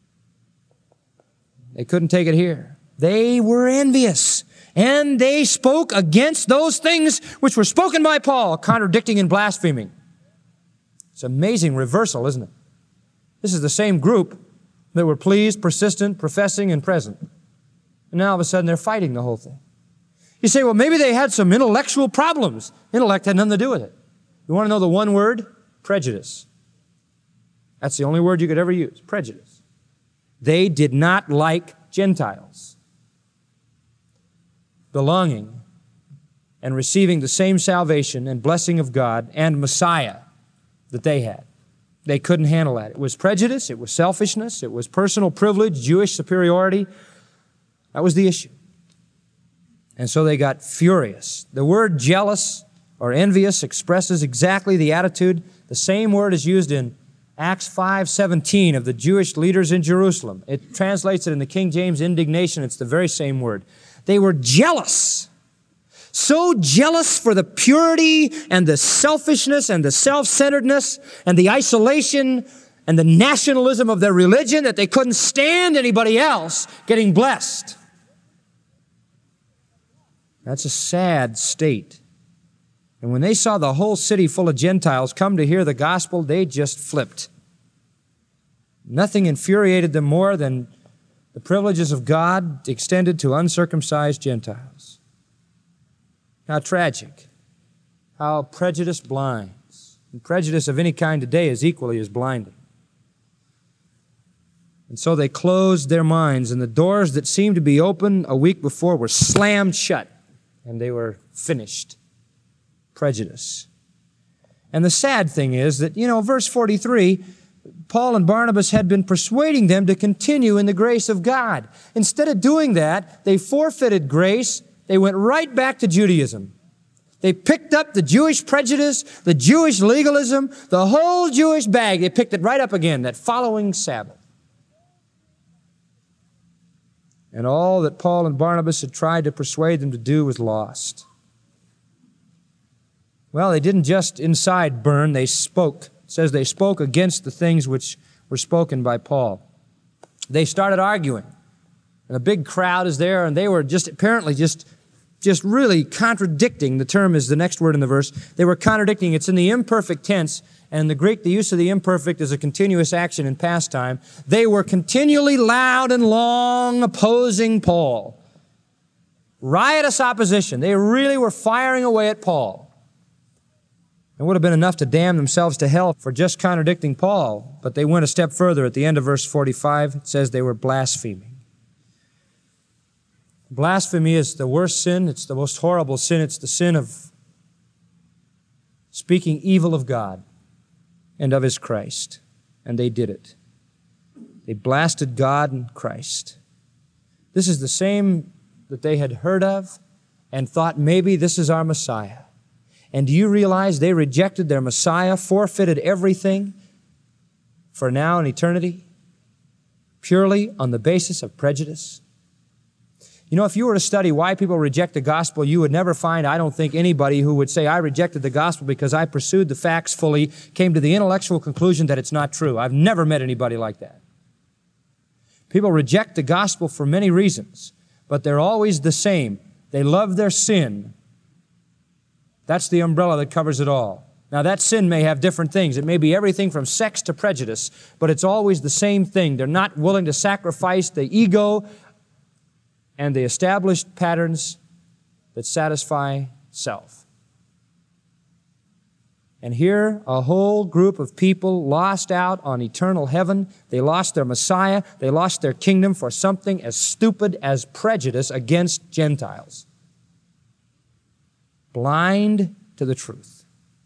They couldn't take it here. They were envious. And they spoke against those things which were spoken by Paul, contradicting and blaspheming. It's an amazing reversal, isn't it? This is the same group that were pleased, persistent, professing, and present. And now all of a sudden they're fighting the whole thing. You say, well, maybe they had some intellectual problems. Intellect had nothing to do with it. You want to know the one word? Prejudice. That's the only word you could ever use. Prejudice. They did not like Gentiles belonging and receiving the same salvation and blessing of God and Messiah that they had. They couldn't handle that. It was prejudice. It was selfishness. It was personal privilege, Jewish superiority. That was the issue. And so they got furious. The word jealous or envious expresses exactly the attitude. The same word is used in Acts 5:17 of the Jewish leaders in Jerusalem. It translates it in the King James indignation. It's the very same word. They were jealous. So jealous for the purity and the selfishness and the self-centeredness and the isolation and the nationalism of their religion that they couldn't stand anybody else getting blessed. That's a sad state. And when they saw the whole city full of Gentiles come to hear the gospel, they just flipped. Nothing infuriated them more than the privileges of God extended to uncircumcised Gentiles. How tragic. How prejudice blinds. And prejudice of any kind today is equally as blinding. And so they closed their minds, and the doors that seemed to be open a week before were slammed shut, and they were finished. Prejudice. And the sad thing is that, verse 43, Paul and Barnabas had been persuading them to continue in the grace of God. Instead of doing that, they forfeited grace. They went right back to Judaism. They picked up the Jewish prejudice, the Jewish legalism, the whole Jewish bag. They picked it right up again that following Sabbath. And all that Paul and Barnabas had tried to persuade them to do was lost. Well, they didn't just inside burn, they spoke. It says they spoke against the things which were spoken by Paul. They started arguing. And a big crowd is there, and they were apparently just really contradicting. The term is the next word in the verse. They were contradicting. It's in the imperfect tense, and in the Greek, the use of the imperfect is a continuous action in past time. They were continually loud and long opposing Paul. Riotous opposition. They really were firing away at Paul. It would have been enough to damn themselves to hell for just contradicting Paul, but they went a step further. At the end of verse 45, it says they were blaspheming. Blasphemy is the worst sin. It's the most horrible sin. It's the sin of speaking evil of God and of His Christ. And they did it. They blasted God and Christ. This is the same that they had heard of and thought maybe this is our Messiah. And do you realize they rejected their Messiah, forfeited everything for now and eternity, purely on the basis of prejudice? If you were to study why people reject the gospel, you would never find, I don't think, anybody who would say, I rejected the gospel because I pursued the facts fully, came to the intellectual conclusion that it's not true. I've never met anybody like that. People reject the gospel for many reasons, but they're always the same. They love their sin. That's the umbrella that covers it all. Now, that sin may have different things. It may be everything from sex to prejudice, but it's always the same thing. They're not willing to sacrifice the ego and the established patterns that satisfy self. And here, a whole group of people lost out on eternal heaven. They lost their Messiah. They lost their kingdom for something as stupid as prejudice against Gentiles. Blind to the truth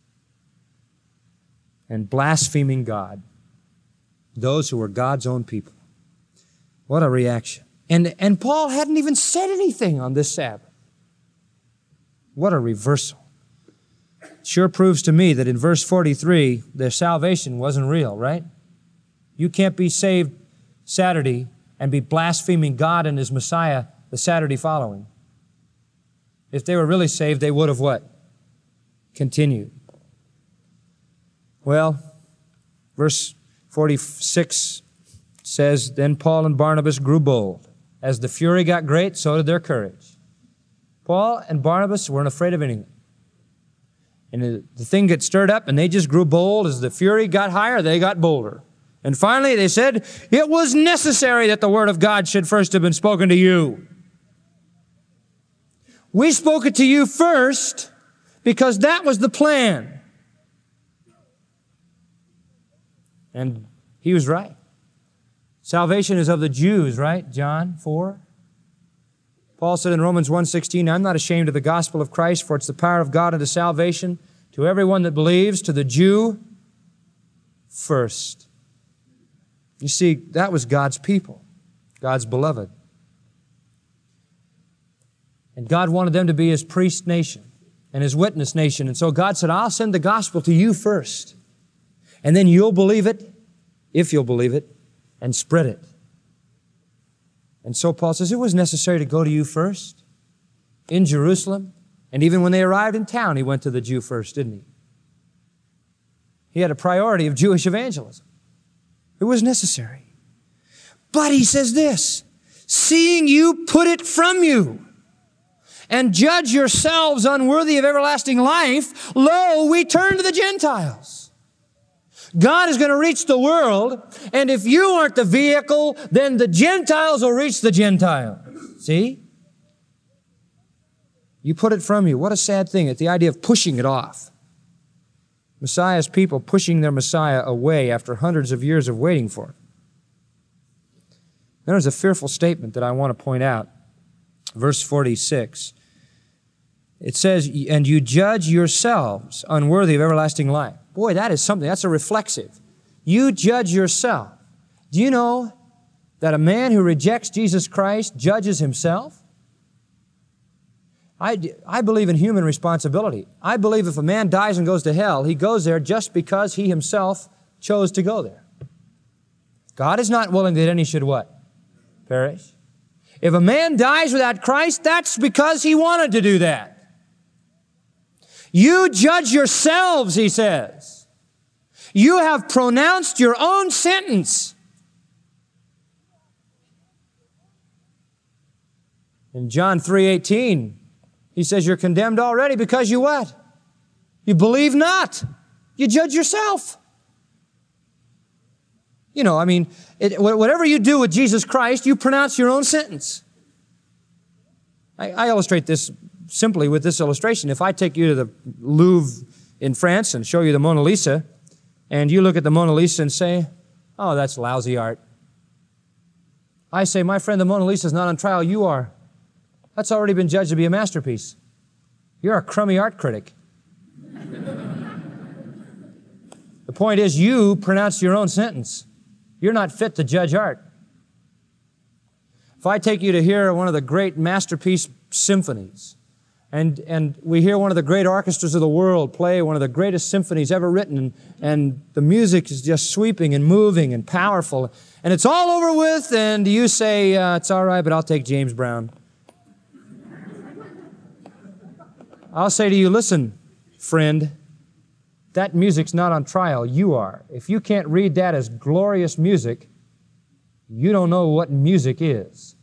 and blaspheming God, those who were God's own people. What a reaction. And Paul hadn't even said anything on this Sabbath. What a reversal. Sure proves to me that in verse 43, their salvation wasn't real, right? You can't be saved Saturday and be blaspheming God and His Messiah the Saturday following. If they were really saved, they would have what? Continued. Well, verse 46 says, Then Paul and Barnabas grew bold. As the fury got great, so did their courage. Paul and Barnabas weren't afraid of anything. And the thing got stirred up, and they just grew bold. As the fury got higher, they got bolder. And finally, they said, it was necessary that the word of God should first have been spoken to you. We spoke it to you first because that was the plan. And he was right. Salvation is of the Jews, right? John 4. Paul said in Romans 1:16, I'm not ashamed of the gospel of Christ, for it's the power of God unto salvation to everyone that believes, to the Jew first. You see, that was God's people, God's beloved. And God wanted them to be His priest nation and His witness nation. And so God said, I'll send the gospel to you first. And then you'll believe it, if you'll believe it, and spread it. And so Paul says, it was necessary to go to you first in Jerusalem. And even when they arrived in town, he went to the Jew first, didn't he? He had a priority of Jewish evangelism. It was necessary. But he says this, seeing you put it from you and judge yourselves unworthy of everlasting life, lo, we turn to the Gentiles. God is going to reach the world, and if you aren't the vehicle, then the Gentiles will reach the Gentiles. See? You put it from you. What a sad thing. It's the idea of pushing it off. Messiah's people pushing their Messiah away after hundreds of years of waiting for it. There's a fearful statement that I want to point out. Verse 46. It says, and you judge yourselves unworthy of everlasting life. Boy, that is something. That's a reflexive. You judge yourself. Do you know that a man who rejects Jesus Christ judges himself? I believe in human responsibility. I believe if a man dies and goes to hell, he goes there just because he himself chose to go there. God is not willing that any should what? Perish. If a man dies without Christ, that's because he wanted to do that. You judge yourselves, he says. You have pronounced your own sentence. In John 3:18, he says you're condemned already because you what? You believe not. You judge yourself. You know, I mean, whatever you do with Jesus Christ, you pronounce your own sentence. I illustrate this simply with this illustration. If I take you to the Louvre in France and show you the Mona Lisa, and you look at the Mona Lisa and say, oh, that's lousy art. I say, my friend, the Mona Lisa is not on trial, you are. That's already been judged to be a masterpiece. You're a crummy art critic. The point is, you pronounce your own sentence. You're not fit to judge art. If I take you to hear one of the great masterpiece symphonies, and we hear one of the great orchestras of the world play one of the greatest symphonies ever written, and the music is just sweeping and moving and powerful, and it's all over with, and you say, it's all right, but I'll take James Brown. I'll say to you, listen, friend, that music's not on trial. You are. If you can't read that as glorious music, you don't know what music is.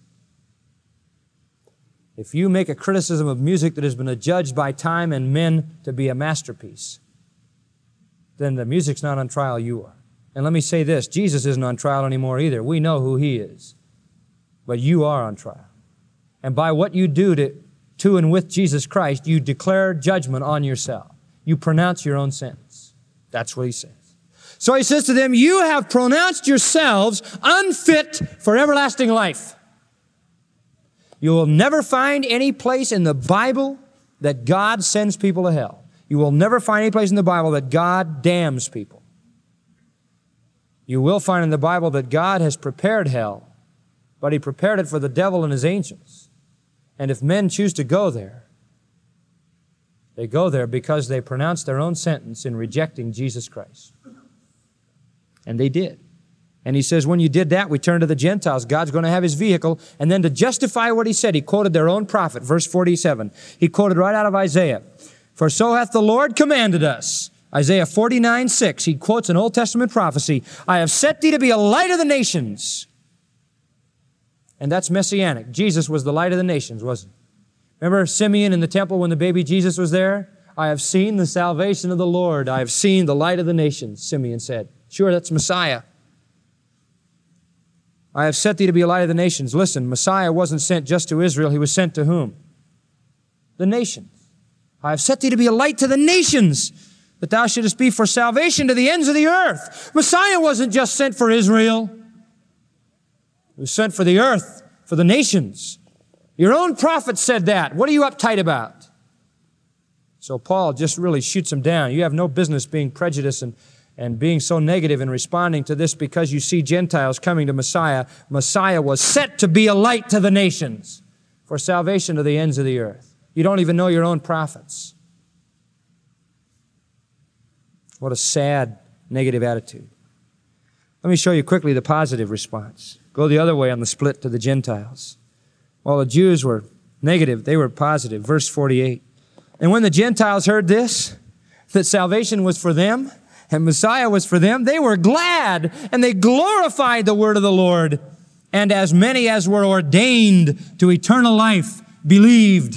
If you make a criticism of music that has been adjudged by time and men to be a masterpiece, then the music's not on trial. You are. And let me say this, Jesus isn't on trial anymore either. We know who He is. But you are on trial. And by what you do to and with Jesus Christ, you declare judgment on yourself. You pronounce your own sentence. That's what He says. So He says to them, you have pronounced yourselves unfit for everlasting life. You will never find any place in the Bible that God sends people to hell. You will never find any place in the Bible that God damns people. You will find in the Bible that God has prepared hell, but He prepared it for the devil and his angels. And if men choose to go there, they go there because they pronounced their own sentence in rejecting Jesus Christ. And they did. And He says, when you did that, we turn to the Gentiles. God's going to have His vehicle. And then to justify what He said, He quoted their own prophet, verse 47. He quoted right out of Isaiah. For so hath the Lord commanded us. Isaiah 49:6. He quotes an Old Testament prophecy. I have set thee to be a light of the nations. And that's messianic. Jesus was the light of the nations, wasn't He? Remember Simeon in the temple when the baby Jesus was there? I have seen the salvation of the Lord. I have seen the light of the nations, Simeon said. Sure, that's Messiah. I have set thee to be a light of the nations. Listen, Messiah wasn't sent just to Israel. He was sent to whom? The nations. I have set thee to be a light to the nations, that thou shouldest be for salvation to the ends of the earth. Messiah wasn't just sent for Israel. He was sent for the earth, for the nations. Your own prophet said that. What are you uptight about? So Paul just really shoots him down. You have no business being prejudiced and being so negative in responding to this because you see Gentiles coming to Messiah. Messiah was set to be a light to the nations for salvation to the ends of the earth. You don't even know your own prophets. What a sad, negative attitude. Let me show you quickly the positive response. Go the other way on the split to the Gentiles. While the Jews were negative, they were positive. Verse 48. And when the Gentiles heard this, that salvation was for them, and Messiah was for them, they were glad, and they glorified the word of the Lord. And as many as were ordained to eternal life believed.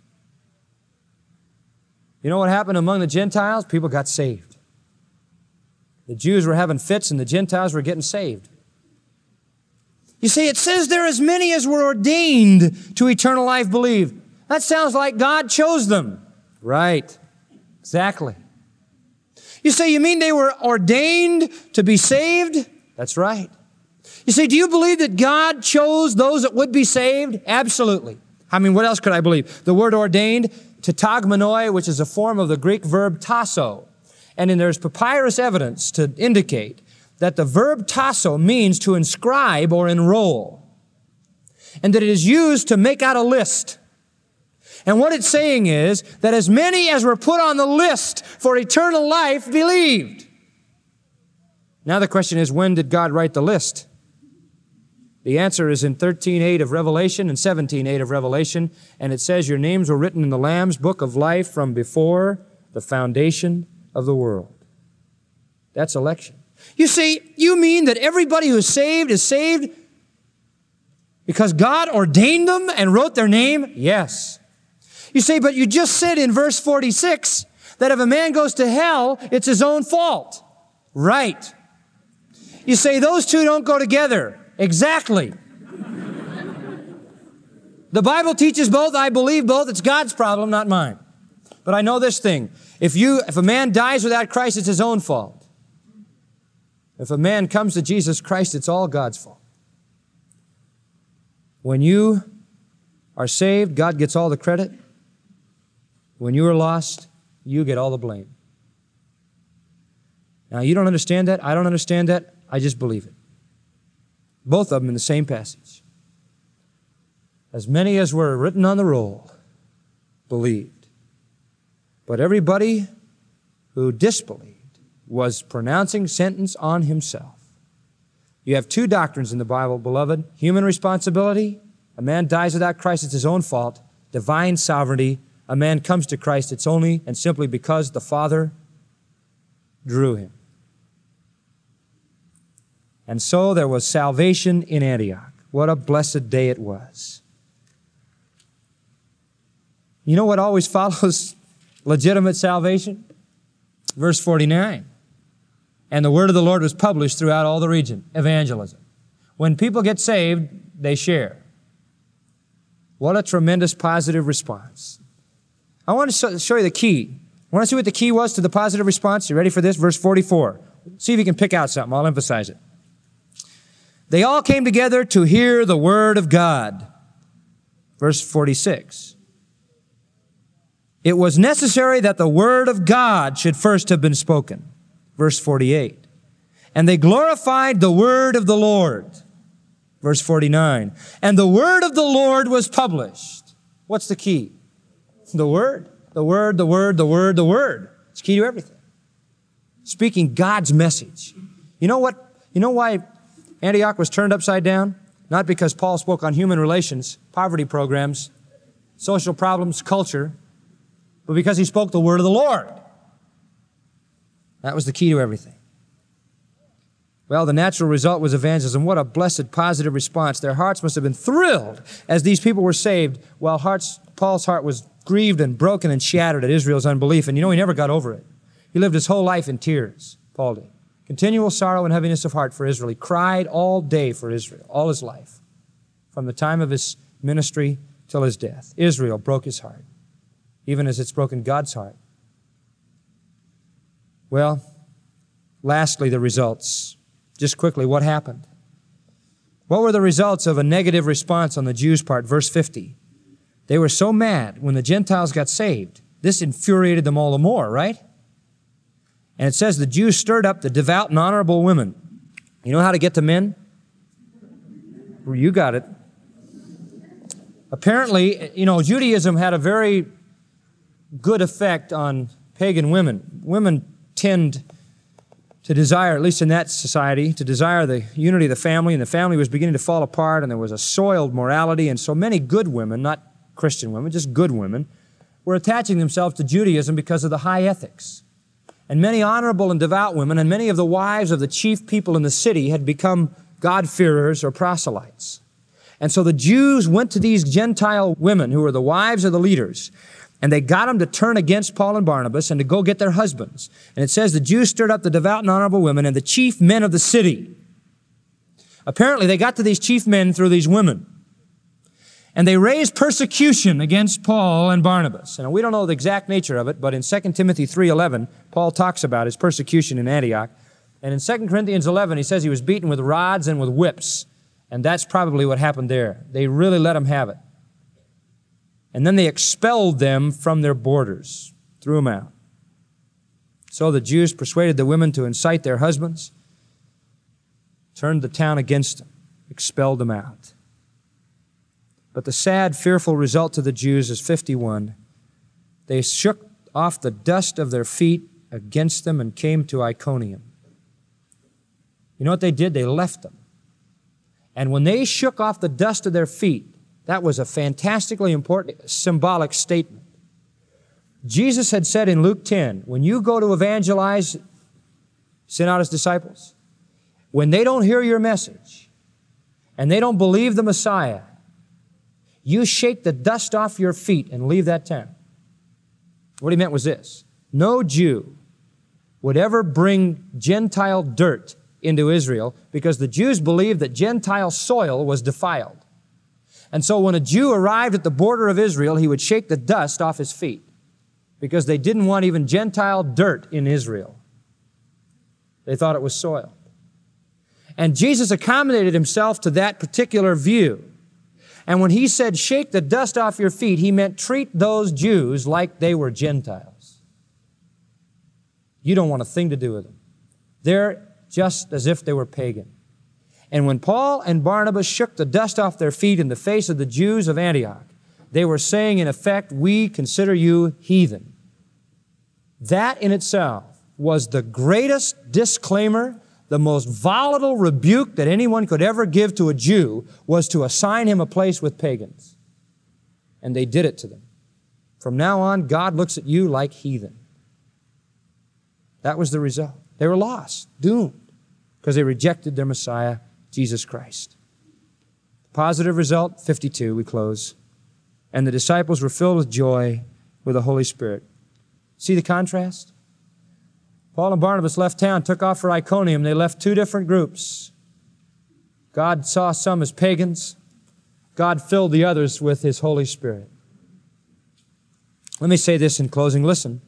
You know what happened among the Gentiles? People got saved. The Jews were having fits, and the Gentiles were getting saved. You see, it says there as many as were ordained to eternal life believed. That sounds like God chose them. Right. Exactly. You say, you mean they were ordained to be saved? That's right. You say, do you believe that God chose those that would be saved? Absolutely. I mean, what else could I believe? The word ordained, tetagmenoi, which is a form of the Greek verb tasso. And then there's papyrus evidence to indicate that the verb tasso means to inscribe or enroll, and that it is used to make out a list. And what it's saying is that as many as were put on the list for eternal life believed. Now the question is, when did God write the list? The answer is in 13:8 of Revelation and 17:8 of Revelation, and it says, your names were written in the Lamb's book of life from before the foundation of the world. That's election. You see, you mean that everybody who's saved is saved because God ordained them and wrote their name? Yes. You say, but you just said in verse 46 that if a man goes to hell, it's his own fault. Right. You say those two don't go together. Exactly. The Bible teaches both. I believe both. It's God's problem, not mine. But I know this thing. If a man dies without Christ, it's his own fault. If a man comes to Jesus Christ, it's all God's fault. When you are saved, God gets all the credit. When you are lost, you get all the blame. Now, you don't understand that. I don't understand that. I just believe it. Both of them in the same passage. As many as were written on the roll believed. But everybody who disbelieved was pronouncing sentence on himself. You have two doctrines in the Bible, beloved. Human responsibility. A man dies without Christ, it's his own fault. Divine sovereignty. A man comes to Christ, it's only and simply because the Father drew him. And so there was salvation in Antioch. What a blessed day it was. You know what always follows legitimate salvation? Verse 49. And the word of the Lord was published throughout all the region. Evangelism. When people get saved, they share. What a tremendous positive response. I want to show you the key. Want to see what the key was to the positive response? You ready for this? Verse 44. See if you can pick out something. I'll emphasize it. They all came together to hear the word of God. Verse 46. It was necessary that the word of God should first have been spoken. Verse 48. And they glorified the word of the Lord. Verse 49. And the word of the Lord was published. What's the key? The word. The word, the word, the word, the word. It's key to everything. Speaking God's message. You know what? You know why Antioch was turned upside down? Not because Paul spoke on human relations, poverty programs, social problems, culture, but because he spoke the word of the Lord. That was the key to everything. Well, the natural result was evangelism. What a blessed, positive response. Their hearts must have been thrilled as these people were saved, while Paul's heart was grieved and broken and shattered at Israel's unbelief. And you know, he never got over it. He lived his whole life in tears, Paul did. Continual sorrow and heaviness of heart for Israel. He cried all day for Israel, all his life, from the time of his ministry till his death. Israel broke his heart, even as it's broken God's heart. Well, lastly, the results. Just quickly, what happened? What were the results of a negative response on the Jews' part? Verse 50. They were so mad when the Gentiles got saved. This infuriated them all the more, right? And it says the Jews stirred up the devout and honorable women. You know how to get to men? You got it. Apparently, you know, Judaism had a very good effect on pagan women. Women tend to desire, at least in that society, to desire the unity of the family, and the family was beginning to fall apart, and there was a soiled morality, and so many good women, not Christian women, just good women, were attaching themselves to Judaism because of the high ethics. And many honorable and devout women, and many of the wives of the chief people in the city had become God-fearers or proselytes. And so the Jews went to these Gentile women who were the wives of the leaders, and they got them to turn against Paul and Barnabas and to go get their husbands. And it says the Jews stirred up the devout and honorable women and the chief men of the city. Apparently, they got to these chief men through these women. And they raised persecution against Paul and Barnabas. And we don't know the exact nature of it, but in 2 Timothy 3:11, Paul talks about his persecution in Antioch. And in 2 Corinthians 11, he says he was beaten with rods and with whips. And that's probably what happened there. They really let him have it. And then they expelled them from their borders, threw them out. So the Jews persuaded the women to incite their husbands, turned the town against them, expelled them out. But the sad, fearful result to the Jews is 51. They shook off the dust of their feet against them and came to Iconium. You know what they did? They left them. And when they shook off the dust of their feet, that was a fantastically important symbolic statement. Jesus had said in Luke 10, when you go to evangelize, send out His disciples, when they don't hear your message and they don't believe the Messiah, you shake the dust off your feet and leave that town. What he meant was this: no Jew would ever bring Gentile dirt into Israel because the Jews believed that Gentile soil was defiled. And so when a Jew arrived at the border of Israel, he would shake the dust off his feet because they didn't want even Gentile dirt in Israel. They thought it was soil. And Jesus accommodated himself to that particular view. And when he said, shake the dust off your feet, he meant treat those Jews like they were Gentiles. You don't want a thing to do with them. They're just as if they were pagan. And when Paul and Barnabas shook the dust off their feet in the face of the Jews of Antioch, they were saying, in effect, we consider you heathen. That in itself was the greatest disclaimer, the most volatile rebuke that anyone could ever give to a Jew, was to assign him a place with pagans. And they did it to them. From now on, God looks at you like heathen. That was the result. They were lost, doomed, because they rejected their Messiah, Jesus Christ. Positive result, 52, we close. And the disciples were filled with joy with the Holy Spirit. See the contrast? Paul and Barnabas left town, took off for Iconium. They left two different groups. God saw some as pagans. God filled the others with His Holy Spirit. Let me say this in closing. Listen.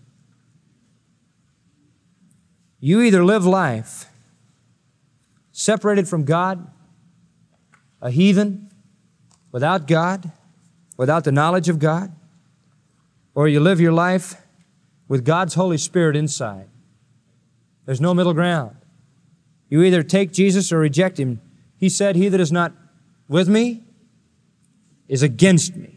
You either live life separated from God, a heathen, without God, without the knowledge of God, or you live your life with God's Holy Spirit inside. There's no middle ground. You either take Jesus or reject Him. He said, he that is not with me is against me.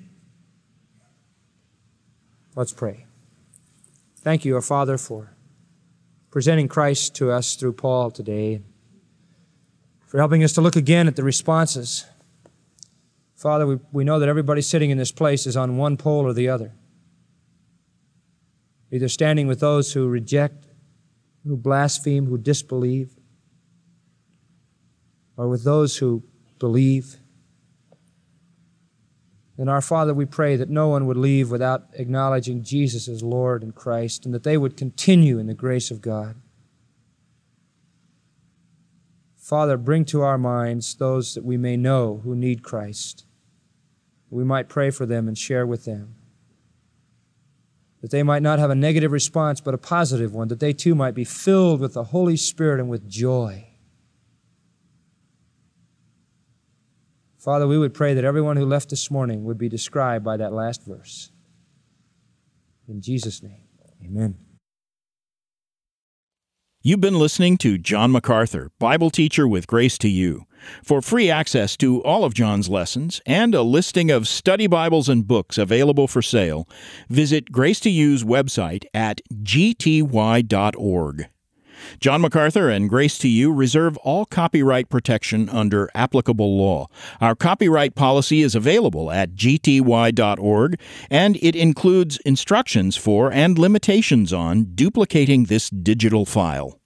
Let's pray. Thank you, our Father, for presenting Christ to us through Paul today, for helping us to look again at the responses. Father, we know that everybody sitting in this place is on one pole or the other, either standing with those who reject, who blaspheme, who disbelieve, or with those who believe. And our Father, we pray that no one would leave without acknowledging Jesus as Lord and Christ, and that they would continue in the grace of God. Father, bring to our minds those that we may know who need Christ. We might pray for them and share with them, that they might not have a negative response but a positive one, that they too might be filled with the Holy Spirit and with joy. Father, we would pray that everyone who left this morning would be described by that last verse. In Jesus' name, amen. You've been listening to John MacArthur, Bible teacher with Grace to You. For free access to all of John's lessons and a listing of study Bibles and books available for sale, visit Grace to You's website at gty.org. John MacArthur and Grace to You reserve all copyright protection under applicable law. Our copyright policy is available at gty.org, and it includes instructions for and limitations on duplicating this digital file.